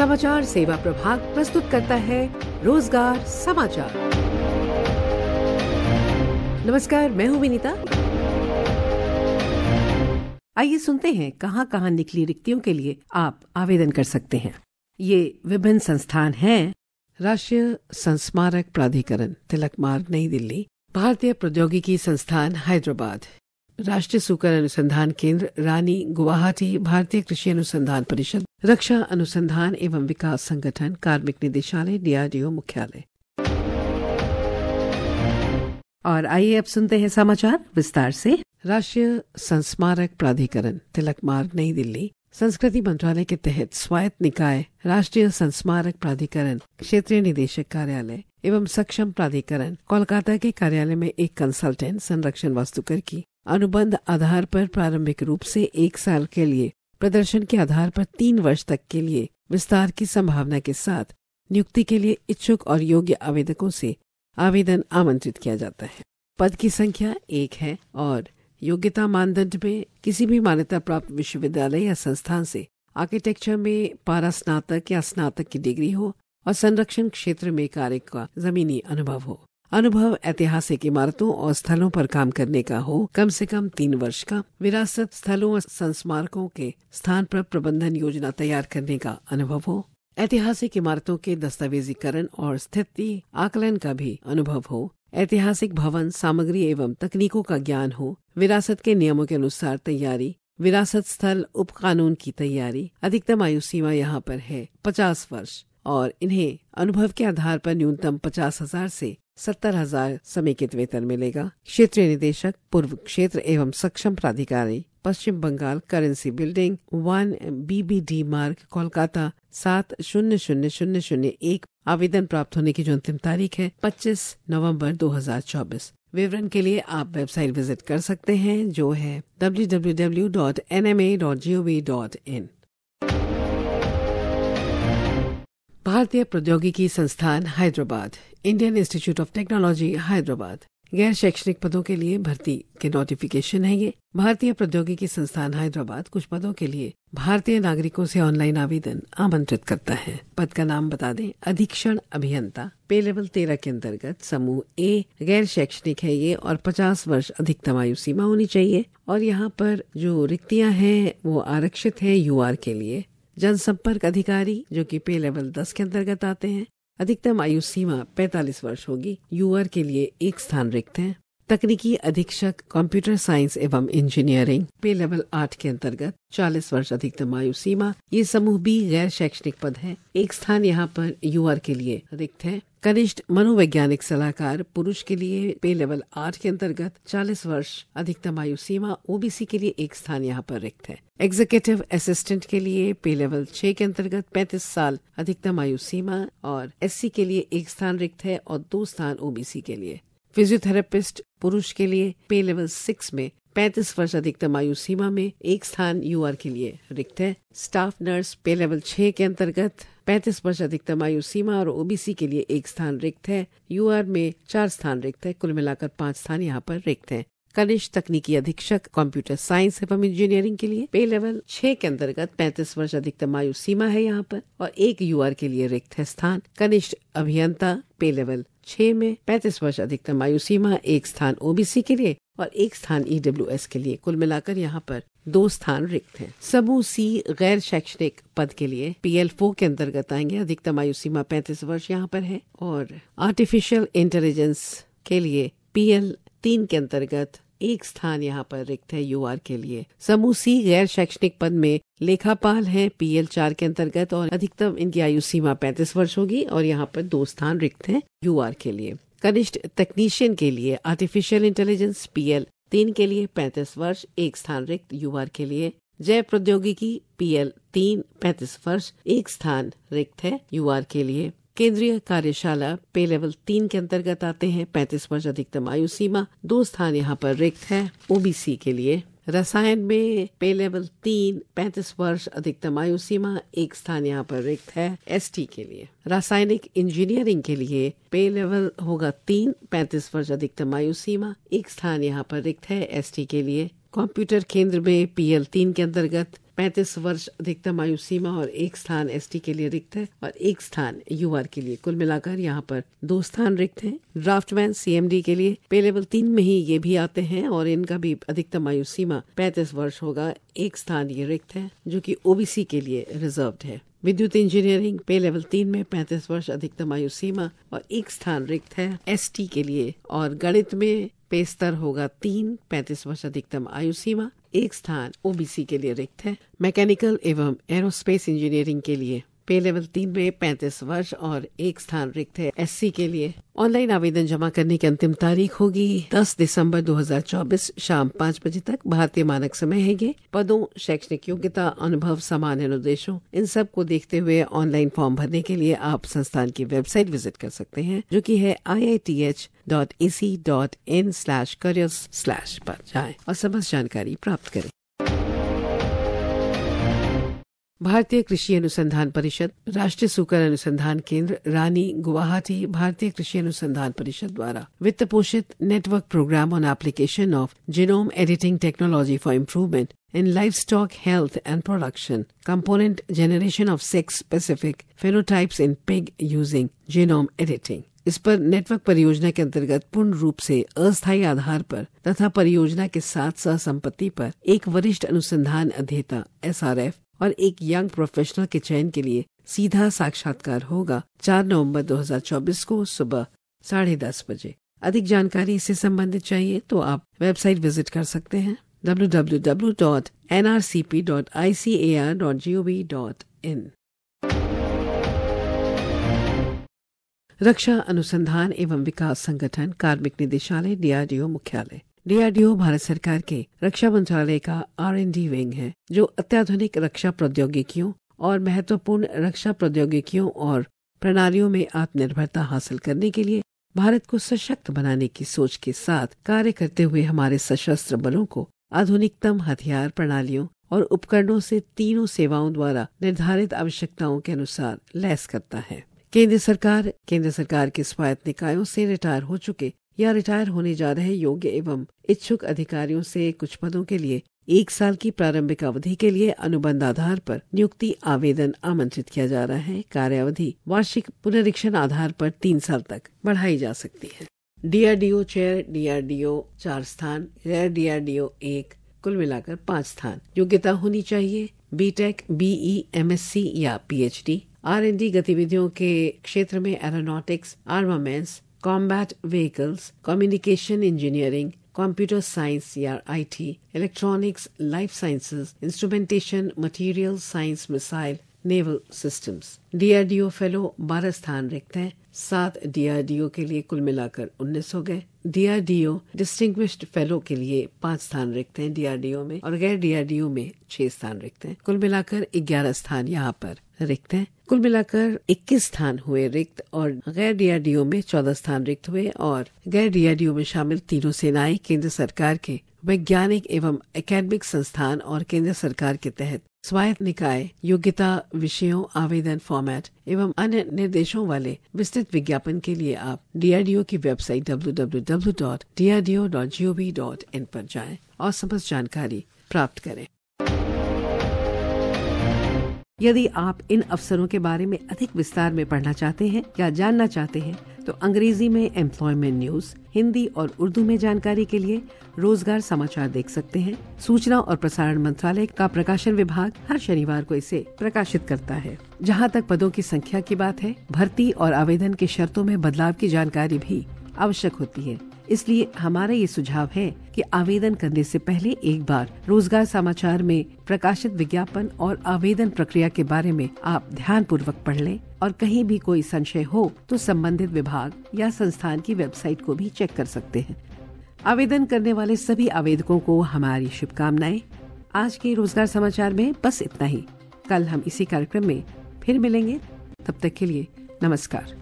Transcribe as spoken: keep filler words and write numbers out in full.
समाचार सेवा प्रभाग प्रस्तुत करता है रोजगार समाचार। नमस्कार, मैं हूँ विनीता। आइए सुनते हैं कहां कहां निकली रिक्तियों के लिए आप आवेदन कर सकते हैं। ये विभिन्न संस्थान हैं: राष्ट्रीय संस्मारक प्राधिकरण, तिलक मार्ग, नई दिल्ली; भारतीय प्रौद्योगिकी संस्थान, हैदराबाद; राष्ट्रीय सूकर अनुसंधान केंद्र, रानी, गुवाहाटी; भारतीय कृषि अनुसंधान परिषद; रक्षा अनुसंधान एवं विकास संगठन, कार्मिक निदेशालय, डीआरडीओ मुख्यालय। और आइए अब सुनते हैं समाचार विस्तार से। राष्ट्रीय संस्मारक प्राधिकरण, तिलक मार्ग, नई दिल्ली, संस्कृति मंत्रालय के तहत स्वायत्त निकाय राष्ट्रीय संस्मारक प्राधिकरण, क्षेत्रीय निदेशक कार्यालय एवं सक्षम प्राधिकरण, कोलकाता के कार्यालय में एक कंसल्टेंट संरक्षण वास्तुकर की अनुबंध आधार पर प्रारंभिक रूप से एक साल के लिए, प्रदर्शन के आधार पर तीन वर्ष तक के लिए विस्तार की संभावना के साथ नियुक्ति के लिए इच्छुक और योग्य आवेदकों से आवेदन आमंत्रित किया जाता है। पद की संख्या एक है और योग्यता मानदंड में किसी भी मान्यता प्राप्त विश्वविद्यालय या संस्थान से आर्किटेक्चर में पारा स्नातक या स्नातक की डिग्री हो और संरक्षण क्षेत्र में कार्य का जमीनी अनुभव हो। अनुभव ऐतिहासिक इमारतों और स्थलों पर काम करने का हो, कम से कम तीन वर्ष का। विरासत स्थलों और संस्मारकों के स्थान पर प्रबंधन योजना तैयार करने का अनुभव हो। ऐतिहासिक इमारतों के दस्तावेजीकरण और स्थिति आकलन का भी अनुभव हो। ऐतिहासिक भवन सामग्री एवं तकनीकों का ज्ञान हो। विरासत के नियमों के अनुसार तैयारी, विरासत स्थल उप कानून की तैयारी। अधिकतम आयु सीमा यहाँ पर है पचास वर्ष और इन्हें अनुभव के आधार पर न्यूनतम पचास हजार से सत्तर हजार समेकित वेतन मिलेगा। क्षेत्रीय निदेशक, पूर्व क्षेत्र एवं सक्षम प्राधिकारी, Paschim Bangal, currency building, one BBD Marg, Kolkata, सात शून्य शून्य शून्य शून्य एक। आवेदन प्राप्त होने की जो अंतिम तारीख है पच्चीस नवंबर दो हजार चौबीस। विवरण के लिए आप वेबसाइट विजिट कर सकते हैं जो है W W W dot N M A dot G O V dot in. भारतीय प्रौद्योगिकी संस्थान, Hyderabad, Indian institute of technology, Hyderabad. गैर शैक्षणिक पदों के लिए भर्ती के नोटिफिकेशन है ये। भारतीय प्रौद्योगिकी संस्थान हैदराबाद कुछ पदों के लिए भारतीय नागरिकों से ऑनलाइन आवेदन आमंत्रित करता है। पद का नाम बता दें: अधीक्षण अभियंता, पे लेवल तेरह के अंतर्गत, समूह ए, गैर शैक्षणिक है ये और पचास वर्ष अधिकतम आयु सीमा होनी चाहिए। और यहाँ पर जो रिक्तियां हैं वो आरक्षित है यूआर के लिए। जनसंपर्क अधिकारी जो कि पे लेवल दस के अंतर्गत आते हैं, अधिकतम आयु सीमा पैंतालीस वर्ष होगी। यूआर के लिए एक स्थान रिक्त है। तकनीकी अधीक्षक कंप्यूटर साइंस एवं इंजीनियरिंग, पे लेवल आठ के अंतर्गत, चालीस वर्ष अधिकतम आयु सीमा। ये समूह बी गैर शैक्षणिक पद है, एक स्थान यहाँ पर यूआर के लिए रिक्त है। कनिष्ठ मनोवैज्ञानिक सलाहकार, पुरुष के लिए, पे लेवल आठ के अंतर्गत, चालीस वर्ष अधिकतम आयु सीमा। ओबीसी के लिए एक स्थान यहाँ पर रिक्त है। एग्जीक्यूटिव असिस्टेंट के लिए, पे लेवल छह के अंतर्गत, पैंतीस साल अधिकतम आयु सीमा और एससी के लिए एक स्थान रिक्त है और दो स्थान ओबीसी के लिए। फिजियोथेरेपिस्ट, पुरुष के लिए, पे लेवल सिक्स में, पैंतीस वर्ष अधिकतम आयु सीमा में, एक स्थान यूआर के लिए रिक्त है। स्टाफ नर्स, पे लेवल छह के अंतर्गत, पैंतीस वर्ष अधिकतम आयु सीमा और ओबीसी के लिए एक स्थान रिक्त है। यूआर में चार स्थान रिक्त है, कुल मिलाकर पांच स्थान यहाँ पर रिक्त है। कनिष्ठ तकनीकी अधीक्षक कंप्यूटर साइंस एवं इंजीनियरिंग के लिए, पे लेवल छह के अंतर्गत, पैंतीस वर्ष अधिकतम आयु सीमा है यहाँ पर और एक यूआर के लिए रिक्त है स्थान। कनिष्ठ अभियंता, पे लेवल छह में, पैंतीस वर्ष अधिकतम आयु सीमा, एक स्थान ओबीसी के लिए और एक स्थान ईडब्ल्यूएस के लिए। कुल मिलाकर यहाँ पर दो स्थान रिक्त हैं। समूह सी गैर शैक्षणिक पद के लिए पीएल फोर के अंतर्गत आएंगे। अधिकतम आयु सीमा पैंतीस वर्ष यहाँ पर है। और आर्टिफिशियल इंटेलिजेंस के लिए पीएल तीन के अंतर्गत एक स्थान यहाँ पर रिक्त है यूआर के लिए। समूह सी गैर शैक्षणिक पद में लेखापाल है, पीएल चार के अंतर्गत और अधिकतम इनकी आयु सीमा पैंतीस वर्ष होगी और यहाँ पर दो स्थान रिक्त हैं यूआर के लिए। कनिष्ठ तकनीशियन के लिए आर्टिफिशियल इंटेलिजेंस, पीएल तीन के लिए पैंतीस वर्ष, एक स्थान रिक्त यूआर के लिए। जय प्रौद्योगिकी, पीएल तीन, पैंतीस वर्ष, एक स्थान रिक्त है यूआर के लिए। केंद्रीय कार्यशाला, पे लेवल तीन के अंतर्गत आते हैं, पैंतीस वर्ष अधिकतम आयु सीमा, दो स्थान यहाँ पर रिक्त है ओबीसी के लिए। रसायन में पे लेवल तीन, पैंतीस वर्ष अधिकतम आयु सीमा, एक स्थान यहाँ पर रिक्त है एसटी के लिए। रासायनिक इंजीनियरिंग के लिए पे लेवल होगा तीन, पैंतीस वर्ष अधिकतम आयु सीमा, एक स्थान यहाँ पर रिक्त है एसटी के लिए। कंप्यूटर केंद्र में पीएल तीन के अंतर्गत पैंतीस वर्ष अधिकतम आयु सीमा और एक स्थान एसटी के लिए रिक्त है और एक स्थान यूआर के लिए। कुल मिलाकर यहाँ पर दो स्थान रिक्त हैं। ड्राफ्टमैन सीएमडी के लिए पे लेवल तीन में ही ये भी आते हैं और इनका भी अधिकतम आयु सीमा पैंतीस वर्ष होगा। एक स्थान ये रिक्त है जो कि ओबीसी के लिए रिजर्व्ड है। विद्युत इंजीनियरिंग पे लेवल तीन में पैंतीस वर्ष अधिकतम आयु सीमा और एक स्थान रिक्त है एसटी के लिए। और गणित में पे स्तर होगा तीन, पैंतीस वर्ष अधिकतम आयु सीमा, एक स्थान ओबीसी के लिए रिक्त है। मैकेनिकल एवं एरोस्पेस इंजीनियरिंग के लिए पे लेवल तीन में पैंतीस वर्ष और एक स्थान रिक्त है एससी के लिए। ऑनलाइन आवेदन जमा करने की अंतिम तारीख होगी दस दिसंबर दो हज़ार चौबीस शाम पाँच बजे तक। भारतीय मानक समय है ये। पदों, शैक्षणिक योग्यता, अनुभव, सामान्य अनुदेशों, इन सब को देखते हुए ऑनलाइन फॉर्म भरने के लिए आप संस्थान की वेबसाइट विजिट कर सकते हैं जो कि है I I T H dot A C dot in slash careers slash पर जाएं और समस्त जानकारी प्राप्त करें। भारतीय कृषि अनुसंधान परिषद, राष्ट्रीय सूकर अनुसंधान केंद्र, रानी, गुवाहाटी, भारतीय कृषि अनुसंधान परिषद द्वारा वित्त पोषित network program on application of genome editing technology for improvement in livestock health and production, component generation of sex-specific phenotypes in pig using genome editing। इस पर नेटवर्क परियोजना के अंतर्गत पूर्ण रूप से अस्थायी आधार पर तथा परियोजना के साथ सह संपत्ति पर एक वरिष्ठ अनुसंधान अध्येता एस आर एफ और एक यंग प्रोफेशनल के चयन के लिए सीधा साक्षात्कार होगा चार नवंबर दो हज़ार चौबीस को सुबह साढ़े दस बजे। अधिक जानकारी इससे संबंधित चाहिए तो आप वेबसाइट विजिट कर सकते हैं W W W dot N R C P dot I C A R dot G O V dot in. रक्षा अनुसंधान एवं विकास संगठन, कार्मिक निदेशालय, डीआरडीओ मुख्यालय। डीआरडीओ भारत सरकार के रक्षा मंत्रालय का आर एंड डी विंग है जो अत्याधुनिक रक्षा प्रौद्योगिकियों और महत्वपूर्ण रक्षा प्रौद्योगिकियों और प्रणालियों में आत्मनिर्भरता हासिल करने के लिए भारत को सशक्त बनाने की सोच के साथ कार्य करते हुए हमारे सशस्त्र बलों को आधुनिकतम हथियार, प्रणालियों और उपकरणों से तीनों सेवाओं द्वारा निर्धारित आवश्यकताओं के अनुसार लैस करता है। केंद्र सरकार, केंद्र सरकार के स्वायत्त निकायों से रिटायर हो चुके या रिटायर होने जा रहे योग्य एवं इच्छुक अधिकारियों से कुछ पदों के लिए एक साल की प्रारंभिक अवधि के लिए अनुबंध आधार पर नियुक्ति आवेदन आमंत्रित किया जा रहा है। कार्यावधि वार्षिक पुनरीक्षण आधार पर तीन साल तक बढ़ाई जा सकती है। डीआरडीओ चेयर, डीआरडीओ चार स्थान, गैर डीआरडीओ एक, कुल मिलाकर पाँच स्थान। योग्यता होनी चाहिए बीटेक, बीई, एमएससी या पीएचडी। आर एंड डी गतिविधियों के क्षेत्र में aeronautics, armaments, combat vehicles, communication engineering, computer science या IT, electronics, life sciences, instrumentation, material science, missile, naval systems. DRDO fellow बारह स्थान रिक्त हैं। सात डीआरडीओ के लिए कुल मिलाकर उन्नीस हो गए। डीआरडीओ डिस्टिंग्विश्ड फेलो के लिए पाँच स्थान रिक्त हैं डीआरडीओ में और गैर डीआरडीओ में छह स्थान रिक्त हैं। कुल मिलाकर ग्यारह स्थान यहाँ पर रिक्त हैं। कुल मिलाकर इक्कीस स्थान हुए रिक्त और गैर डीआरडीओ में चौदह स्थान रिक्त हुए और गैर डीआरडीओ में शामिल तीनों सेनाएं केंद्र सरकार के वैज्ञानिक एवं एकेडमिक संस्थान और केंद्र सरकार के तहत स्वायत्त निकाय योग्यता, विषयों, आवेदन फॉर्मेट एवं अन्य निर्देशों वाले विस्तृत विज्ञापन के लिए आप डीआरडीओ की website W W W dot D R D O dot G O V dot in पर जाएं और समस्त जानकारी प्राप्त करें। यदि आप इन अवसरों के बारे में अधिक विस्तार में पढ़ना चाहते हैं या जानना चाहते हैं तो अंग्रेजी में एम्प्लॉयमेंट न्यूज, हिंदी और उर्दू में जानकारी के लिए रोजगार समाचार देख सकते हैं। सूचना और प्रसारण मंत्रालय का प्रकाशन विभाग हर शनिवार को इसे प्रकाशित करता है। जहां तक पदों की संख्या की बात है, भर्ती और आवेदन की शर्तों में बदलाव की जानकारी भी आवश्यक होती है। इसलिए हमारा ये सुझाव है कि आवेदन करने से पहले एक बार रोजगार समाचार में प्रकाशित विज्ञापन और आवेदन प्रक्रिया के बारे में आप ध्यान पूर्वक पढ़ लें और कहीं भी कोई संशय हो तो संबंधित विभाग या संस्थान की वेबसाइट को भी चेक कर सकते हैं। आवेदन करने वाले सभी आवेदकों को हमारी शुभकामनाएं। आज के रोजगार समाचार में बस इतना ही। कल हम इसी कार्यक्रम में फिर मिलेंगे। तब तक के लिए नमस्कार।